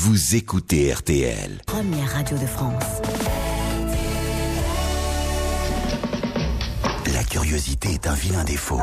vous écoutez RTL. Première radio de France. La curiosité est un vilain défaut.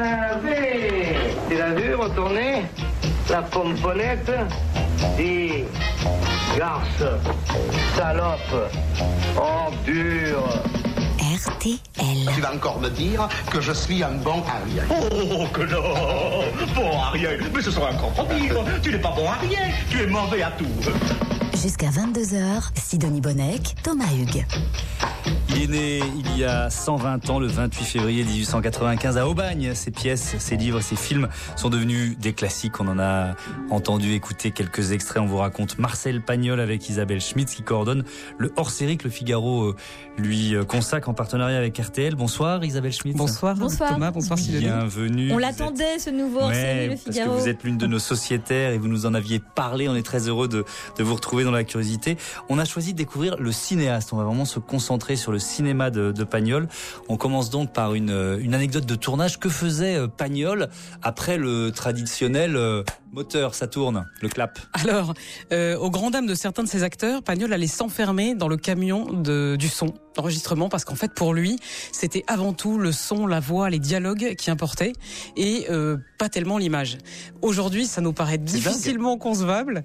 Tu l'as vu retourner la pomponnette? Dis, garce, salope, ordure. RTL. Tu vas encore me dire que je suis un bon Ariel. Oh, que non! Bon Ariel, mais ce sera encore pire. Tu n'es pas bon Ariel, tu es mauvais à tout. Jusqu'à 22h, Sidonie Bonnec, Thomas Hugues. Il est né il y a 120 ans, le 28 février 1895 à Aubagne. Ses pièces, ses livres, ses films sont devenus des classiques. On en a entendu écouter quelques extraits. On vous raconte Marcel Pagnol avec Isabelle Schmitz qui coordonne le hors-série que le Figaro lui consacre en partenariat avec RTL. Bonsoir Isabelle Schmitz. Bonsoir Thomas, bonsoir Sidonie. Bienvenue. On l'attendait ce nouveau hors-série, le Figaro. Parce que vous êtes l'une de nos sociétaires et vous nous en aviez parlé. On est très heureux de vous retrouver dans la curiosité. On a choisi de découvrir le cinéaste. On va vraiment se concentrer sur le cinéma de Pagnol. On commence donc par une anecdote de tournage. Que faisait Pagnol après le traditionnel moteur, ça tourne, le clap? Alors, aux grandes dames de certains de ses acteurs, Pagnol allait s'enfermer dans le camion du son, d'enregistrement, parce qu'en fait, pour lui, c'était avant tout le son, la voix, les dialogues qui importaient, et pas tellement l'image. Aujourd'hui, ça nous paraît difficilement concevable.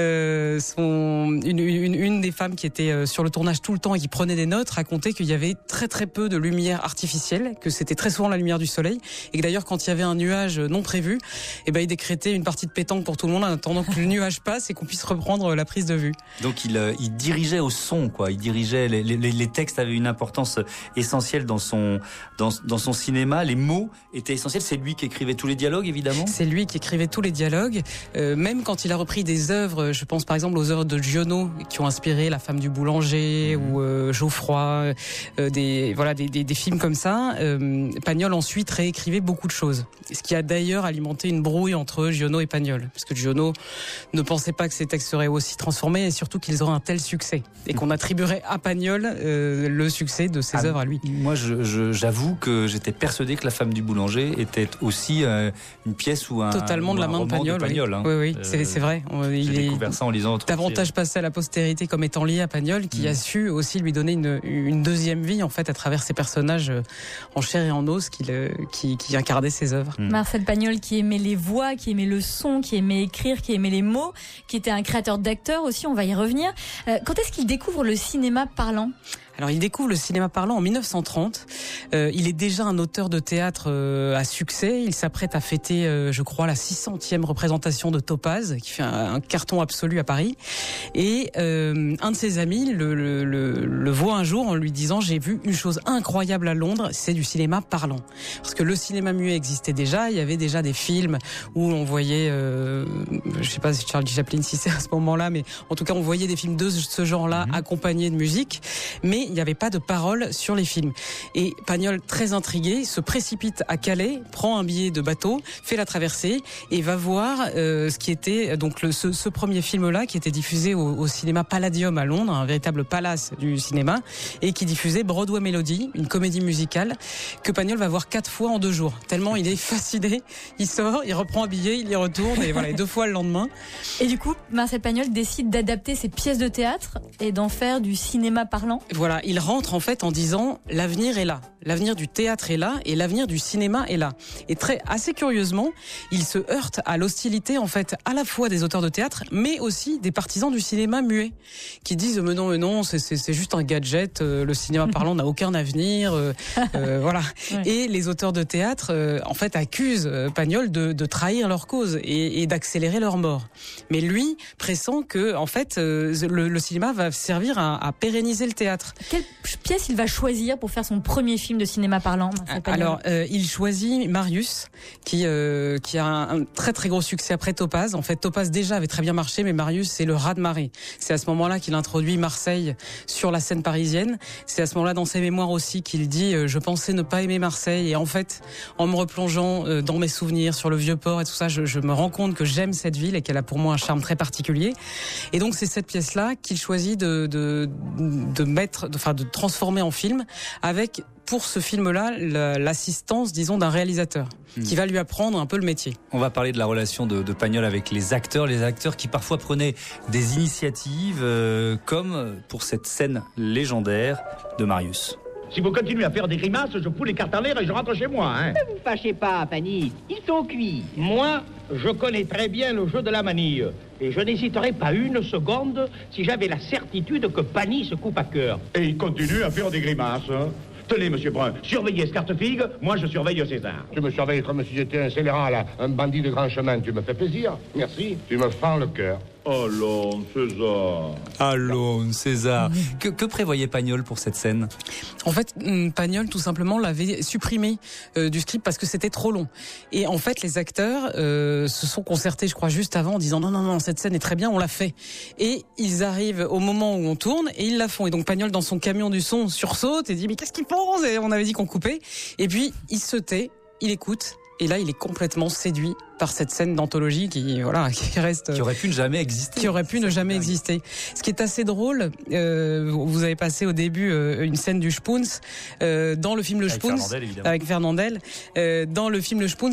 Une des femmes qui était sur le tournage tout le temps et qui prenait des notes racontait qu'il y avait très très peu de lumière artificielle, que c'était très souvent la lumière du soleil, et que d'ailleurs, quand il y avait un nuage non prévu, il décrétait une partie de pétanque pour tout le monde en attendant que le nuage passe et qu'on puisse reprendre la prise de vue. Donc il dirigeait au son, quoi. Il dirigeait les textes avaient une importance essentielle dans son cinéma. Les mots étaient essentiels. C'est lui qui écrivait tous les dialogues, évidemment. C'est lui qui écrivait tous les dialogues. Même quand il a repris des œuvres, je pense par exemple aux œuvres de Giono qui ont inspiré La femme du boulanger ou Geoffroy, des films comme ça. Pagnol ensuite réécrivait beaucoup de choses. Ce qui a d'ailleurs alimenté une brouille entre Giono et Pagnol, parce que Giono ne pensait pas que ces textes seraient aussi transformés et surtout qu'ils auraient un tel succès et qu'on attribuerait à Pagnol le succès de ses œuvres à lui. Moi, j'avoue que j'étais persuadé que La femme du boulanger était aussi une pièce ou un totalement de la main de Pagnol. Oui. C'est vrai. J'ai découvert ça en lisant autre davantage passé à la postérité comme étant lié à Pagnol, qui a su aussi lui donner une deuxième vie en fait à travers ses personnages en chair et en os qui incarnaient ses œuvres. Marcel Pagnol qui aimait les voix, qui aimait le son, qui aimait écrire, qui aimait les mots, qui était un créateur d'acteurs aussi, on va y revenir. Quand est-ce qu'il découvre le cinéma parlant ? Alors, il découvre le cinéma parlant en 1930. Il est déjà un auteur de théâtre à succès. Il s'apprête à fêter, je crois, la 600e représentation de Topaz, qui fait un carton absolu à Paris. Et un de ses amis le voit un jour en lui disant « J'ai vu une chose incroyable à Londres, c'est du cinéma parlant. » Parce que le cinéma muet existait déjà. Il y avait déjà des films où on voyait, je sais pas si Charlie Chaplin si c'est à ce moment-là, mais en tout cas, on voyait des films de ce genre-là accompagnés de musique. Mais il n'y avait pas de paroles sur les films. Et Pagnol, très intrigué, se précipite à Calais, prend un billet de bateau, fait la traversée et va voir ce qui était donc ce premier film-là qui était diffusé au cinéma Palladium à Londres, un véritable palace du cinéma, et qui diffusait Broadway Melody, une comédie musicale que Pagnol va voir 4 fois en 2 jours. Tellement il est fasciné, il sort, il reprend un billet, il y retourne et voilà, 2 fois le lendemain. Et du coup, Marcel Pagnol décide d'adapter ses pièces de théâtre et d'en faire du cinéma parlant. Voilà, il rentre en fait en disant l'avenir est là, l'avenir du théâtre est là et l'avenir du cinéma est là. Et assez curieusement, il se heurte à l'hostilité en fait à la fois des auteurs de théâtre, mais aussi des partisans du cinéma muet, qui disent mais non, c'est juste un gadget, le cinéma parlant n'a aucun avenir, voilà. Ouais. Et les auteurs de théâtre en fait accusent Pagnol de trahir leur cause et d'accélérer leur mort. Mais lui pressent que en fait le cinéma va servir à pérenniser le théâtre. Quelle pièce il va choisir pour faire son premier film de cinéma parlant? Alors, il choisit Marius, qui a un très très gros succès après Topaz. En fait, Topaz déjà avait très bien marché, mais Marius, c'est le raz-de-marée. C'est à ce moment-là qu'il introduit Marseille sur la scène parisienne. C'est à ce moment-là, dans ses mémoires aussi, qu'il dit « Je pensais ne pas aimer Marseille. Et en fait, en me replongeant dans mes souvenirs sur le Vieux-Port et tout ça, je me rends compte que j'aime cette ville et qu'elle a pour moi un charme très particulier. » Et donc, c'est cette pièce-là qu'il choisit de transformer en film avec pour ce film-là l'assistance, disons, d'un réalisateur qui va lui apprendre un peu le métier. On va parler de la relation de Pagnol avec les acteurs qui parfois prenaient des initiatives, comme pour cette scène légendaire de Marius. Si vous continuez à faire des grimaces, je fous les cartes en l'air et je rentre chez moi, hein. Ne vous fâchez pas, Pani. Ils sont cuits. Moi, je connais très bien le jeu de la manille. Et je n'hésiterai pas une seconde si j'avais la certitude que Pani se coupe à cœur. Et il continue à faire des grimaces, hein. Tenez, monsieur Brun, surveillez Scartefigue, moi je surveille César. Tu me surveilles comme si j'étais un scélérat, là, un bandit de grand chemin. Tu me fais plaisir. Merci. Tu me fends le cœur. Allons, César. Allons, César. Que prévoyait Pagnol pour cette scène ? En fait, Pagnol, tout simplement, l'avait supprimé du script parce que c'était trop long. Et en fait, les acteurs se sont concertés, je crois, juste avant, en disant non, cette scène est très bien, on l'a fait. Et ils arrivent au moment où on tourne et ils la font. Et donc Pagnol, dans son camion du son, sursaute et dit mais qu'est-ce qu'ils font ? Et on avait dit qu'on coupait. Et puis il se tait, il écoute. Et là, il est complètement séduit par cette scène d'anthologie qui reste... Qui aurait pu ne jamais exister. Qui aurait pu ne jamais exister. Ce qui est assez drôle, vous avez passé au début une scène du Spoons, dans le film Le Spoons. Avec Fernandel. Dans le film Le Spoons,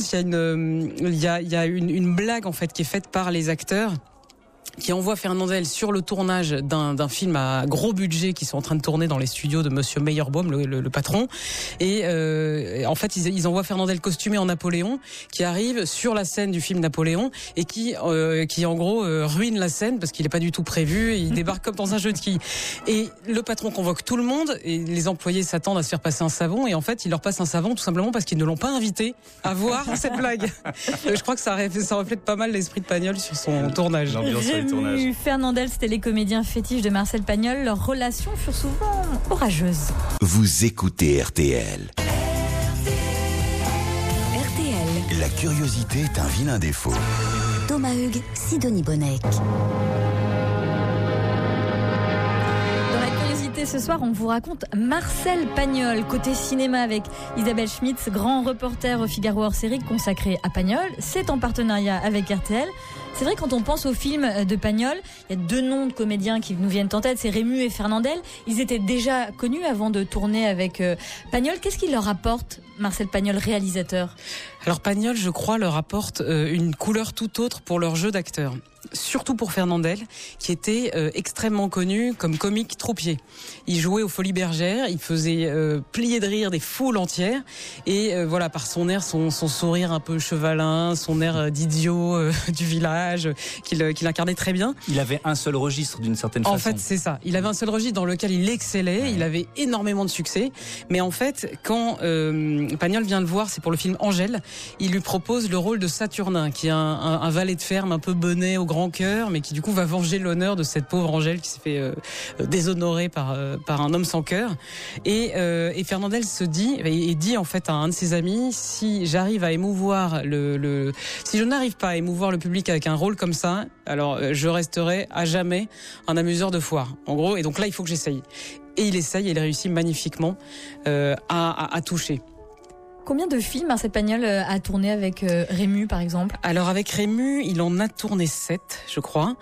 il y a une blague, en fait, qui est faite par les acteurs, qui envoie Fernandel sur le tournage d'un film à gros budget qui sont en train de tourner dans les studios de Monsieur Meyerbaum, le patron. Et en fait, ils envoient Fernandel costumé en Napoléon, qui arrive sur la scène du film Napoléon et qui en gros ruine la scène parce qu'il est pas du tout prévu. Et il débarque comme dans un jeu de quilles. Et le patron convoque tout le monde et les employés s'attendent à se faire passer un savon. Et en fait, il leur passe un savon tout simplement parce qu'ils ne l'ont pas invité à voir cette blague. Je crois que ça reflète pas mal l'esprit de Pagnol sur son tournage. Rému Fernandel, c'était les comédiens fétiches de Marcel Pagnol. Leurs relations furent souvent orageuses. Vous écoutez RTL. RTL. La curiosité est un vilain défaut. Thomas Hugues, Sidonie Bonnec. Ce soir, on vous raconte Marcel Pagnol, côté cinéma avec Isabelle Schmitz, grand reporter au Figaro hors-série consacré à Pagnol. C'est en partenariat avec RTL. C'est vrai, quand on pense au film de Pagnol, il y a deux noms de comédiens qui nous viennent en tête, c'est Rému et Fernandel. Ils étaient déjà connus avant de tourner avec Pagnol. Qu'est-ce qu'il leur apporte, Marcel Pagnol, réalisateur ? Alors Pagnol, je crois, leur apporte une couleur tout autre pour leur jeu d'acteur. Surtout pour Fernandel, qui était extrêmement connu comme comique troupier. Il jouait aux Folies Bergères, il faisait plier de rire des foules entières, et voilà, par son air, son sourire un peu chevalin, son air d'idiot du village, qu'il incarnait très bien. Il avait un seul registre d'une certaine façon. En fait, c'est ça. Il avait un seul registre dans lequel il excellait, ouais. Il avait énormément de succès, mais en fait, quand Pagnol vient le voir, c'est pour le film Angèle, il lui propose le rôle de Saturnin, qui est un valet de ferme un peu bonnet au grand cœur, mais qui du coup va venger l'honneur de cette pauvre Angèle qui s'est fait déshonorer par un homme sans cœur. Et Fernandel se dit, et dit en fait à un de ses amis, si j'arrive à émouvoir si je n'arrive pas à émouvoir le public avec un rôle comme ça, alors je resterai à jamais un amuseur de foire. En gros, et donc là il faut que j'essaye. Et il essaye et il réussit magnifiquement à toucher. Combien de films Marcel Pagnol a tourné avec Rému, par exemple ? Alors avec Rému, il en a tourné 7, je crois.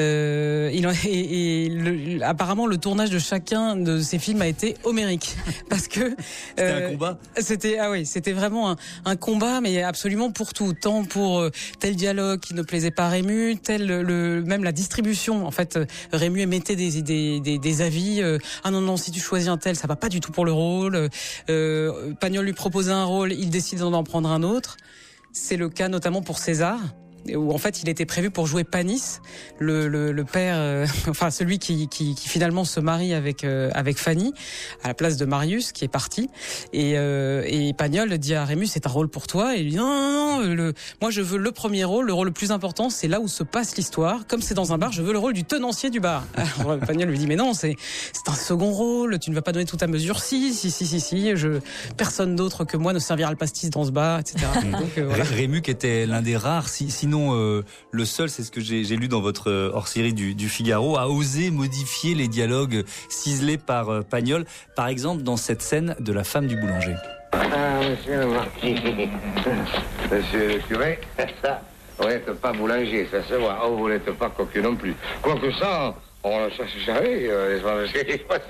Apparemment, le tournage de chacun de ces films a été homérique, parce que c'était un combat. C'était vraiment un combat, mais absolument pour tout, tant pour tel dialogue qui ne plaisait pas à Rému, même la distribution. En fait, Rému émettait des avis. Ah non, si tu choisis un tel, ça va pas du tout pour le rôle. Pagnol lui proposait un rôle, il décide d'en prendre un autre. C'est le cas notamment pour César, où en fait il était prévu pour jouer Panis, le père, enfin celui qui finalement se marie avec Fanny à la place de Marius qui est parti, et Pagnol dit à Rému c'est un rôle pour toi, et il dit non, moi je veux le premier rôle, le rôle le plus important, c'est là où se passe l'histoire, comme c'est dans un bar, je veux le rôle du tenancier du bar. Alors, Pagnol lui dit mais non, c'est un second rôle, tu ne vas pas donner toute ta mesure. Si, personne d'autre que moi ne servira le pastis dans ce bar, etc. Donc, voilà. Rému qui était l'un des rares, sinon le seul, c'est ce que j'ai lu dans votre hors-série du Figaro, a osé modifier les dialogues ciselés par Pagnol, par exemple dans cette scène de la femme du boulanger. Ah, monsieur le marquis, monsieur le curé, ça, vous n'êtes pas boulanger, ça se voit. Vous n'êtes pas cocu non plus. Quoique ça, on ça se savait,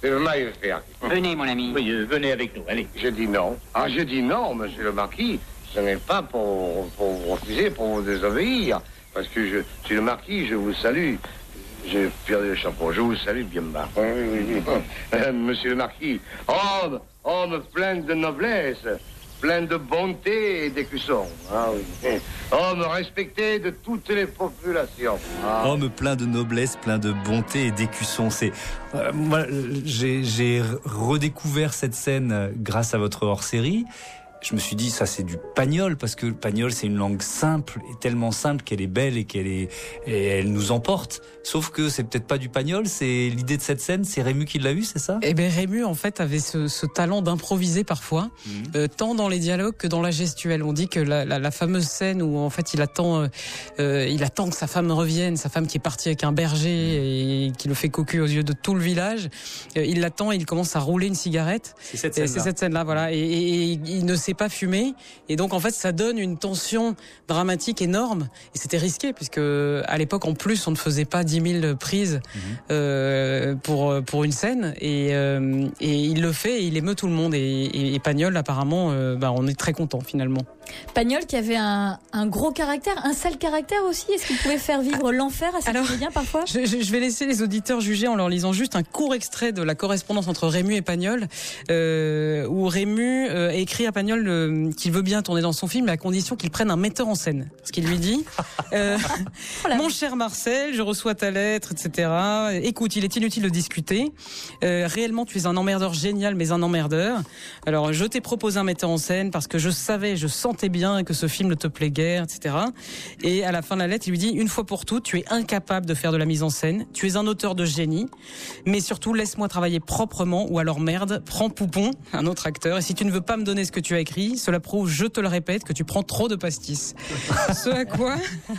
C'est le mal faire. Venez, mon ami. Oui, venez avec nous, allez. Je dis non. Ah, je dis non, monsieur le marquis. Ce n'est pas pour vous refuser, pour vous désobéir. Parce que je suis le marquis, je vous salue. J'ai perdu le chapeau. Je vous salue bien bas. Monsieur le marquis, homme plein de noblesse, plein de bonté et d'écusson. Ah oui. Homme respecté de toutes les populations. Ah. Homme plein de noblesse, plein de bonté et d'écusson. Moi, j'ai redécouvert cette scène grâce à votre hors-série. Je me suis dit, ça c'est du Pagnol, parce que le Pagnol c'est une langue simple, et tellement simple qu'elle est belle et elle nous emporte. Sauf que c'est peut-être pas du Pagnol, c'est l'idée de cette scène, c'est Rému qui l'a eu, c'est ça? Eh ben Rému en fait avait ce talent d'improviser parfois, tant dans les dialogues que dans la gestuelle. On dit que la fameuse scène où en fait il attend que sa femme revienne, sa femme qui est partie avec un berger et qui le fait cocu aux yeux de tout le village. Il l'attend et il commence à rouler une cigarette. C'est cette scène-là, voilà. Et il ne sait pas fumer, et donc en fait ça donne une tension dramatique énorme, et c'était risqué puisque à l'époque en plus on ne faisait pas 10 000 prises pour une scène, et il le fait et il émeut tout le monde, et Pagnol apparemment on est très content finalement. Pagnol qui avait un gros caractère, un sale caractère aussi. Est-ce qu'il pouvait faire vivre l'enfer à ses comédiens parfois? Je vais laisser les auditeurs juger en leur lisant juste un court extrait de la correspondance entre Rému et Pagnol, où Rému écrit à Pagnol qu'il veut bien tourner dans son film, mais à condition qu'il prenne un metteur en scène. Ce qu'il lui dit, mon cher Marcel, je reçois ta lettre, etc. Écoute, il est inutile de discuter. Réellement, tu es un emmerdeur génial, mais un emmerdeur. Alors, je t'ai proposé un metteur en scène parce que je sentais bien que ce film ne te plaît guère, etc. Et à la fin de la lettre, il lui dit, une fois pour toutes, tu es incapable de faire de la mise en scène. Tu es un auteur de génie, mais surtout, laisse-moi travailler proprement, ou alors merde, prends Poupon, un autre acteur, et si tu ne veux pas me donner ce que tu as écrit, cela prouve, je te le répète, que tu prends trop de pastis. Ce à quoi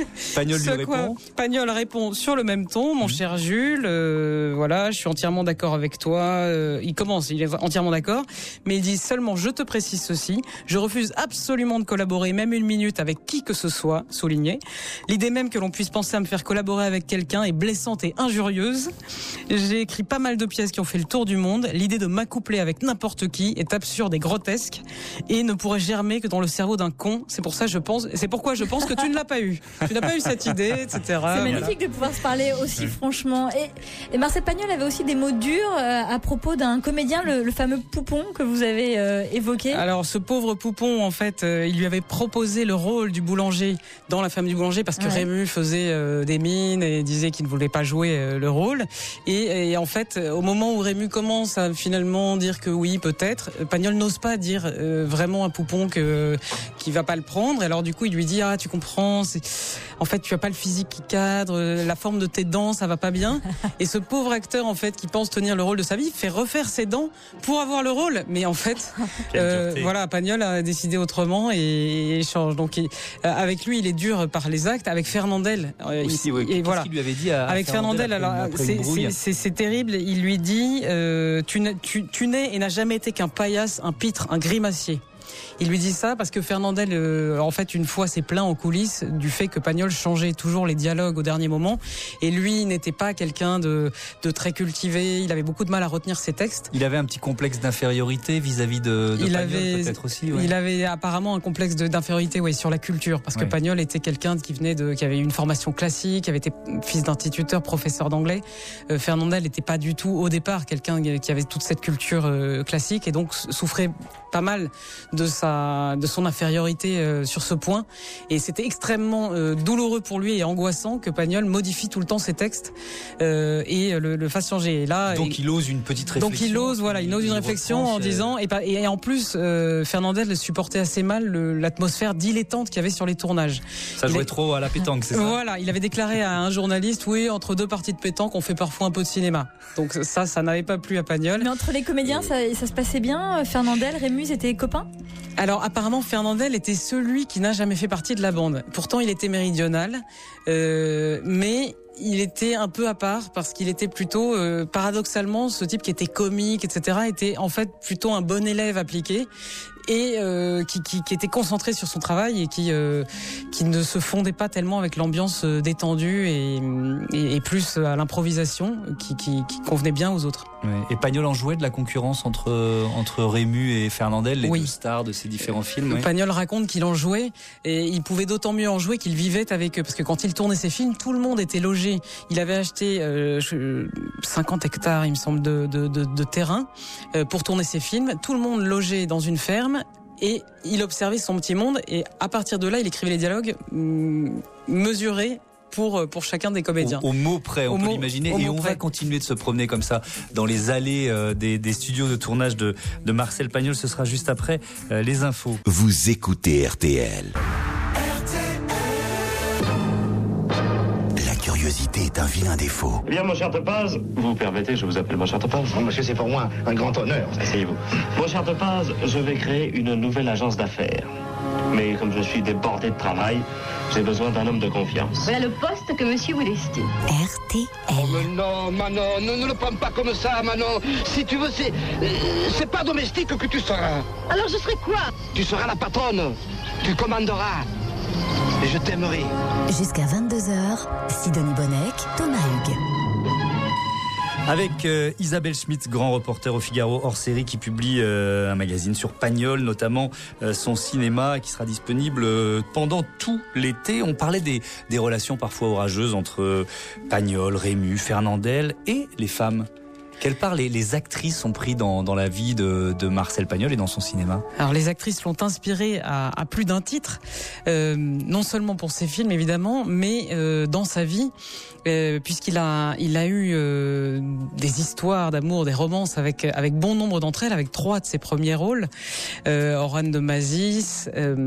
Pagnol répond sur le même ton, mon cher Jules, voilà, je suis entièrement d'accord avec toi. Il est entièrement d'accord, mais il dit seulement, je te précise ceci, je refuse absolument de collaborer même une minute avec qui que ce soit, souligné. L'idée même que l'on puisse penser à me faire collaborer avec quelqu'un est blessante et injurieuse. J'ai écrit pas mal de pièces qui ont fait le tour du monde. L'idée de m'accoupler avec n'importe qui est absurde et grotesque et ne pourrait germer que dans le cerveau d'un con. C'est pourquoi je pense que tu ne l'as pas eu. Tu n'as pas eu cette idée, etc. C'est magnifique de pouvoir se parler aussi franchement. Et Marcel Pagnol avait aussi des mots durs à propos d'un comédien, le fameux Poupon que vous avez évoqué. Alors ce pauvre Poupon, en fait, il lui avait proposé le rôle du boulanger dans La femme du boulanger parce que Rému faisait des mines et disait qu'il ne voulait pas jouer le rôle. Et en fait, au moment où Rému commence à finalement dire que oui, peut-être, Pagnol n'ose pas dire vraiment à Poupon qu'il va pas le prendre. Et alors du coup, il lui dit tu comprends, en fait, tu as pas le physique qui cadre, la forme de tes dents, ça va pas bien. Et ce pauvre acteur, en fait, qui pense tenir le rôle de sa vie, fait refaire ses dents pour avoir le rôle. Mais en fait, voilà, Pagnol a décidé autrement et change. Donc, avec lui, il est dur par les actes. Avec Fernandel, aussi, et voilà. Qu'est-ce qu'il lui avait dit à avec Fernandel, alors c'est terrible. Il lui dit, tu n'es et n'as jamais été qu'un paillasse, un pitre, un grimacier. Il lui dit ça parce que Fernandel, en fait, une fois s'est plaint en coulisses du fait que Pagnol changeait toujours les dialogues au dernier moment. Et lui n'était pas quelqu'un de très cultivé. Il avait beaucoup de mal à retenir ses textes. Il avait un petit complexe d'infériorité vis-à-vis de Pagnol, peut-être aussi. Ouais. Il avait apparemment un complexe d'infériorité, sur la culture, parce que Pagnol était quelqu'un qui avait une formation classique, qui avait été fils d'instituteur, professeur d'anglais. Fernandel n'était pas du tout au départ quelqu'un qui avait toute cette culture classique et donc souffrait pas mal de son infériorité sur ce point, et c'était extrêmement douloureux pour lui et angoissant que Pagnol modifie tout le temps ses textes et le fasse changer. Et là, donc il ose une petite réflexion. Donc il ose une réflexion en disant et en plus Fernandel supportait assez mal l'atmosphère dilettante qu'il y avait sur les tournages. Ça jouait trop à la pétanque, c'est ça? Voilà, il avait déclaré à un journaliste, entre deux parties de pétanque, on fait parfois un peu de cinéma. Donc ça n'avait pas plu à Pagnol. Mais entre les comédiens, ça se passait bien. Fernandel, Rému, étaient copains? Alors apparemment Fernandel était celui qui n'a jamais fait partie de la bande. Pourtant il était méridional, mais il était un peu à part parce qu'il était plutôt, paradoxalement, ce type qui était comique, etc., était en fait plutôt un bon élève appliqué et qui était concentré sur son travail et qui ne se fondait pas tellement avec l'ambiance détendue et plus à l'improvisation qui convenait bien aux autres. Ouais. Et Pagnol en jouait de la concurrence entre Rému et Fernandel, les deux stars de ces différents films. Ouais. Pagnol raconte qu'il en jouait et il pouvait d'autant mieux en jouer qu'il vivait avec eux parce que quand il tournait ses films, tout le monde était logé. Il avait acheté 50 hectares, il me semble, de terrain pour tourner ses films. Tout le monde logé dans une ferme. Et il observait son petit monde et à partir de là, il écrivait les dialogues mesurés pour chacun des comédiens. Au mot près, on peut l'imaginer. Et on va continuer de se promener comme ça dans les allées des studios de tournage de Marcel Pagnol. Ce sera juste après les infos. Vous écoutez RTL. La curiosité est un vilain défaut. Eh bien, mon cher Topaz, vous permettez, je vous appelle mon cher Topaz. Non, monsieur, c'est pour moi un grand honneur. Asseyez-vous. Mon cher Topaz, je vais créer une nouvelle agence d'affaires. Mais comme je suis débordé de travail, j'ai besoin d'un homme de confiance. Voilà le poste que monsieur vous destine. RTL. Oh mais non, Manon, ne le prends pas comme ça, Manon. Si tu veux, c'est pas domestique que tu seras. Alors je serai quoi? Tu seras la patronne. Tu commanderas. Et je t'aimerai. Jusqu'à 22h, Sidonie Bonnec, Thomas Hugues. Avec Isabelle Schmitt, grand reporter au Figaro hors série, qui publie un magazine sur Pagnol, notamment son cinéma, qui sera disponible pendant tout l'été. On parlait des relations parfois orageuses entre Pagnol, Rému, Fernandel et les femmes. Quelle part les actrices ont pris dans la vie de Marcel Pagnol et dans son cinéma? Alors les actrices l'ont inspiré à plus d'un titre, non seulement pour ses films évidemment, mais dans sa vie, puisqu'il a eu des histoires d'amour, des romances avec bon nombre d'entre elles, avec 3 de ses premiers rôles, Aurane de Mazis,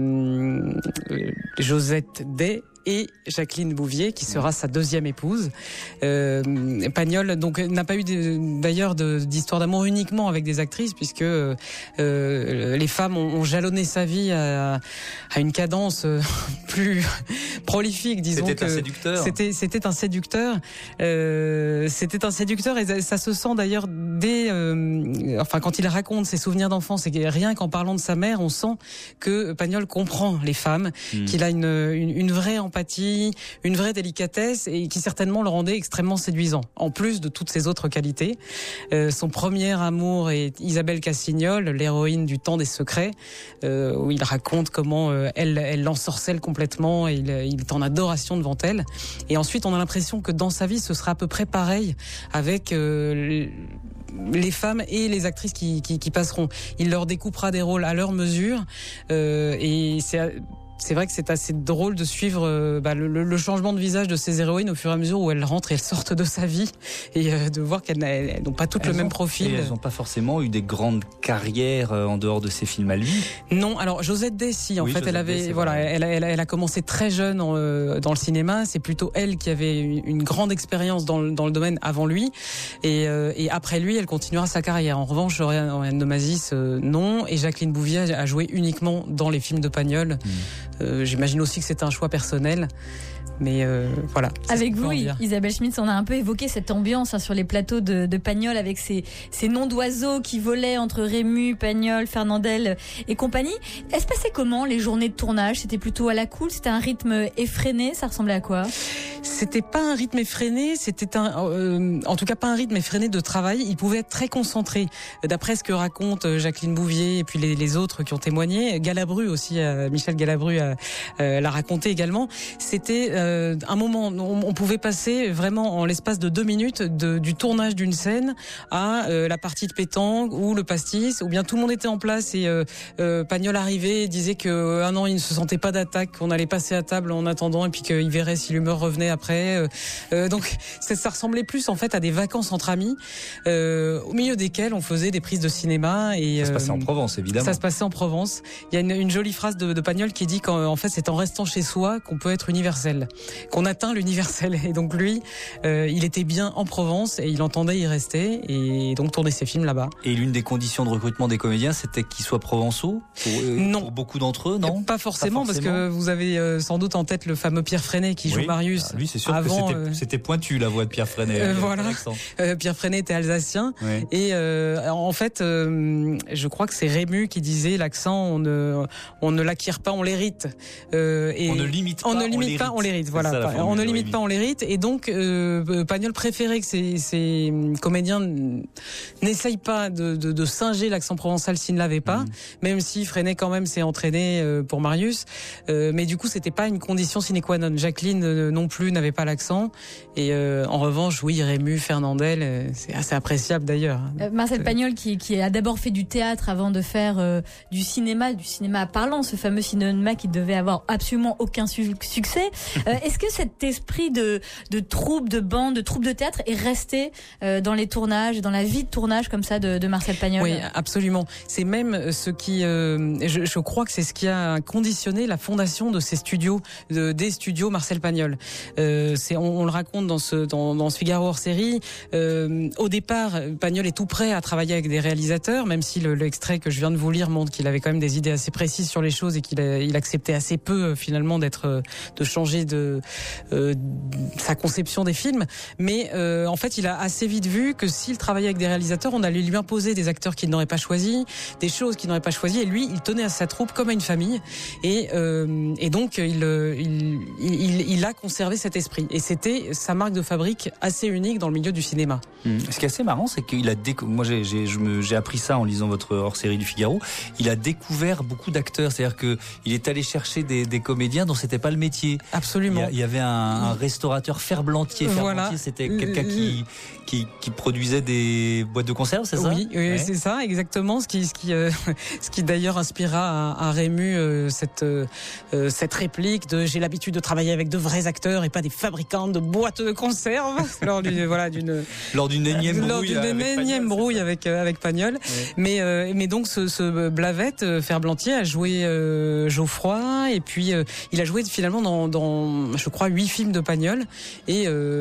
Josette Day et Jacqueline Bouvier, qui sera sa deuxième épouse. Pagnol donc n'a pas eu d'ailleurs d'histoire d'amour uniquement avec des actrices, puisque les femmes ont jalonné sa vie à une cadence plus prolifique, disons. C'était un séducteur. C'était un séducteur. C'était un séducteur, et ça se sent d'ailleurs dès, quand il raconte ses souvenirs d'enfance, et rien qu'en parlant de sa mère, on sent que Pagnol comprend les femmes, qu'il a une vraie empathie, une vraie délicatesse, et qui certainement le rendait extrêmement séduisant, en plus de toutes ses autres qualités. Son premier amour est Isabelle Cassignol, l'héroïne du Temps des secrets, où il raconte comment elle l'ensorcelle complètement, et il est en adoration devant elle. Et ensuite, on a l'impression que dans sa vie, ce sera à peu près pareil avec les femmes et les actrices qui passeront. Il leur découpera des rôles à leur mesure, et c'est vrai que c'est assez drôle de suivre le changement de visage de ces héroïnes au fur et à mesure où elles rentrent et elles sortent de sa vie, et de voir qu'elles n'ont pas toutes le même profil. Et elles n'ont pas forcément eu des grandes carrières en dehors de ses films à lui. Non, alors Josette Day, si, en fait, elle avait, elle a commencé très jeune dans le cinéma. C'est plutôt elle qui avait une grande expérience dans le domaine avant lui, et après lui, elle continuera sa carrière. En revanche, Aurane de Mazis, non, et Jacqueline Bouvier a joué uniquement dans les films de Pagnol. J'imagine aussi que c'est un choix personnel, mais voilà. Avec vous, Isabelle Schmitt, on a un peu évoqué cette ambiance sur les plateaux de Pagnol, avec ces noms d'oiseaux qui volaient entre Rému, Pagnol, Fernandel et compagnie. Elle se passait comment les journées de tournage? C'était plutôt à la cool? C'était un rythme effréné? Ça ressemblait à quoi? C'était pas un rythme effréné, c'était en tout cas pas un rythme effréné de travail. Il pouvait être très concentré. D'après ce que raconte Jacqueline Bouvier et puis les autres qui ont témoigné, Galabru aussi, Michel Galabru l'a raconté également. C'était un moment, on pouvait passer vraiment en l'espace de 2 minutes du tournage d'une scène à la partie de pétanque ou le pastis, ou bien tout le monde était en place et Pagnol arrivait et disait que non, il ne se sentait pas d'attaque, qu'on allait passer à table en attendant, et puis qu'il verrait si l'humeur revenait après. Donc ça ressemblait plus en fait à des vacances entre amis, au milieu desquelles on faisait des prises de cinéma. Et ça se passait en Provence, évidemment. Ça se passait en Provence. Il y a une jolie phrase de Pagnol qui dit qu'en fait c'est en restant chez soi qu'on peut être universel. universel, qu'on atteint l'universel. Et donc lui, il était bien en Provence et il entendait y rester et donc tourner ses films là-bas. Et l'une des conditions de recrutement des comédiens, c'était qu'ils soient provençaux non. Pour beaucoup d'entre eux, non? Pas forcément, parce que vous avez sans doute en tête le fameux Pierre Freinet qui joue Marius. Ah, lui, c'est sûr avant, que c'était pointu la voix de Pierre Freinet. Voilà. Pierre Freinet était alsacien. Oui. Et en fait, je crois que c'est Rému qui disait l'accent, on ne l'acquiert pas, on l'hérite. Et on ne limite pas, on l'hérite. Voilà. On ne limite pas, on l'hérite. Et donc, Pagnol préférait que ces comédiens n'essayent pas de singer l'accent provençal s'ils ne l'avaient pas, même si Freinet quand même s'est entraîné pour Marius. Mais du coup, c'était pas une condition sine qua non. Jacqueline non plus n'avait pas l'accent. Et en revanche, oui, Rému, Fernandel, c'est assez appréciable d'ailleurs. Marcel Pagnol qui a d'abord fait du théâtre avant de faire du cinéma parlant, ce fameux cinéma qui devait avoir absolument aucun succès. Est-ce que cet esprit de troupe, de bande, de troupe de théâtre est resté dans les tournages, dans la vie de tournage comme ça de Marcel Pagnol? Oui, absolument. C'est même ce qui, je crois que c'est ce qui a conditionné la fondation de ces studios, des studios Marcel Pagnol. On le raconte dans ce Figaro hors série. Au départ, Pagnol est tout prêt à travailler avec des réalisateurs, même si l'extrait que je viens de vous lire montre qu'il avait quand même des idées assez précises sur les choses et qu'il acceptait assez peu finalement de changer sa conception des films. Mais en fait, il a assez vite vu que s'il travaillait avec des réalisateurs, on allait lui imposer des acteurs qu'il n'aurait pas choisis, des choses qu'il n'aurait pas choisies. Et lui, il tenait à sa troupe comme à une famille. Et donc, il a conservé cet esprit. Et c'était sa marque de fabrique assez unique dans le milieu du cinéma. Ce qui est assez marrant, c'est qu'il a moi j'ai appris ça en lisant votre hors-série du Figaro. Il a découvert beaucoup d'acteurs, c'est-à-dire que il est allé chercher des comédiens dont c'était pas le métier. Absolument. Il y avait un restaurateur Ferblantier. Voilà. C'était quelqu'un qui produisait des boîtes de conserve, c'est ça? Oui, ouais. C'est ça, exactement. Ce qui d'ailleurs inspira à Rému cette réplique de j'ai l'habitude de travailler avec de vrais acteurs et pas des fabricants de boîtes de conserve lors d'une énième brouille avec Pagnol. Oui. Mais donc ce Blavette, Ferblantier, a joué Geoffroy et puis il a joué finalement dans je crois 8 films de Pagnol et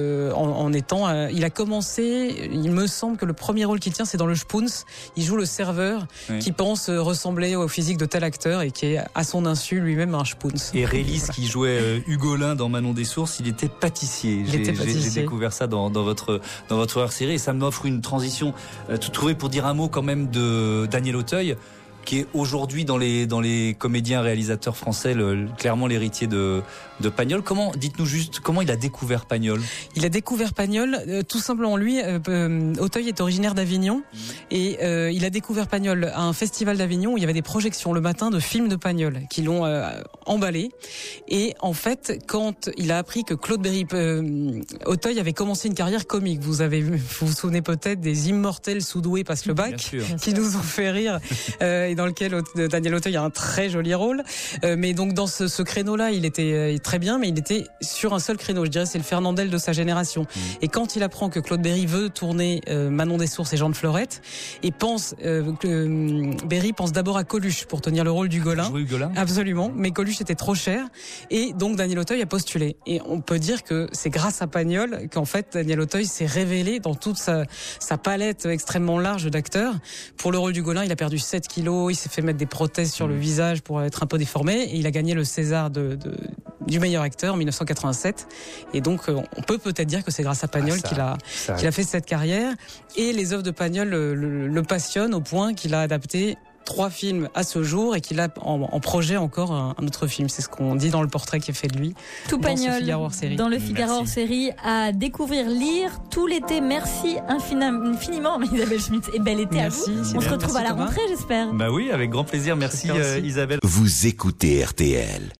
il a commencé, il me semble que le premier rôle qu'il tient c'est dans le Spoons. Il joue le serveur qui pense ressembler au physique de tel acteur et qui est à son insu lui-même un Spoons. Et Rélis qui jouait Hugolin dans Manon des Sources, il était pâtissier. J'ai découvert ça dans votre hors-série et ça m'offre une transition tout trouvé pour dire un mot quand même de Daniel Auteuil, qui est aujourd'hui dans les comédiens réalisateurs français clairement l'héritier de Pagnol. Dites-nous juste comment il a découvert Pagnol. Il a découvert Pagnol tout simplement lui. Auteuil est originaire d'Avignon et il a découvert Pagnol à un festival d'Avignon où il y avait des projections le matin de films de Pagnol qui l'ont emballé. Et en fait, quand il a appris que Claude Berry, Auteuil avait commencé une carrière comique. Vous vous souvenez peut-être des Immortels Soudoué passe le bac qui nous ont fait rire. Et dans lequel Daniel Auteuil a un très joli rôle. Mais donc dans ce créneau-là, il était très bien, mais il était sur un seul créneau. Je dirais c'est le Fernandel de sa génération. Et quand il apprend que Claude Berry veut tourner Manon des Sources et Jean de Fleurette, et que Berry pense d'abord à Coluche pour tenir le rôle du Golin. Absolument, mais Coluche était trop cher. Et donc Daniel Auteuil a postulé. Et on peut dire que c'est grâce à Pagnol qu'en fait Daniel Auteuil s'est révélé dans toute sa palette extrêmement large d'acteurs. Pour le rôle du Golin, il a perdu 7 kilos. Il s'est fait mettre des prothèses sur le visage pour être un peu déformé et il a gagné le César du meilleur acteur en 1987 et donc on peut peut-être dire que c'est grâce à Pagnol qu'il a fait cette carrière et les œuvres de Pagnol le passionnent au point qu'il a adapté 3 films à ce jour et qu'il a en projet encore un autre film. C'est ce qu'on dit dans le portrait qui est fait de lui. Tout Pagnol dans le Figaro hors série à découvrir, lire tout l'été. Merci infiniment Isabelle Schmitt et bel été à vous. On se retrouve à la rentrée, j'espère. Bah oui, avec grand plaisir. Merci Isabelle. Vous écoutez RTL.